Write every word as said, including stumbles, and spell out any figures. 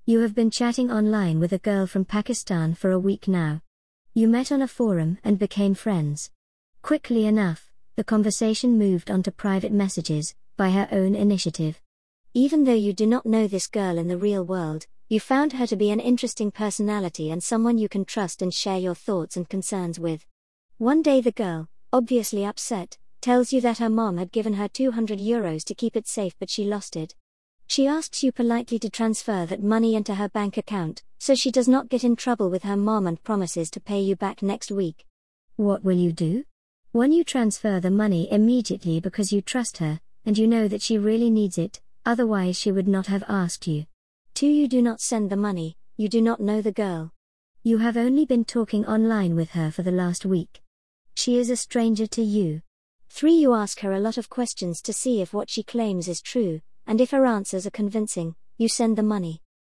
You have been chatting online with a girl from Pakistan for a week now. You met on a forum and became friends. Quickly enough, the conversation moved onto private messages, by her own initiative. Even though you do not know this girl in the real world, you found her to be an interesting personality and someone you can trust and share your thoughts and concerns with. One day the girl, obviously upset, tells you that her mom had given her two hundred euros to keep it safe but she lost it. She asks you politely to transfer that money into her bank account, so she does not get in trouble with her mom and promises to pay you back next week. What will you do? One, you transfer the money immediately because you trust her, and you know that she really needs it, otherwise she would not have asked you. Two, you do not send the money, you do not know the girl. You have only been talking online with her for the last week. She is a stranger to you. Three, you ask her a lot of questions to see if what she claims is true, and if her answers are convincing, you send the money.